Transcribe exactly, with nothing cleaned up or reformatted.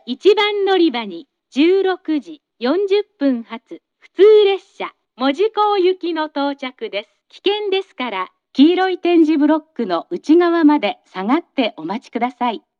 いちばん乗り場にじゅうろくじよんじゅっぷん発普通列車門司港行きの到着です。危険ですから黄色い点字ブロックの内側まで下がってお待ちください。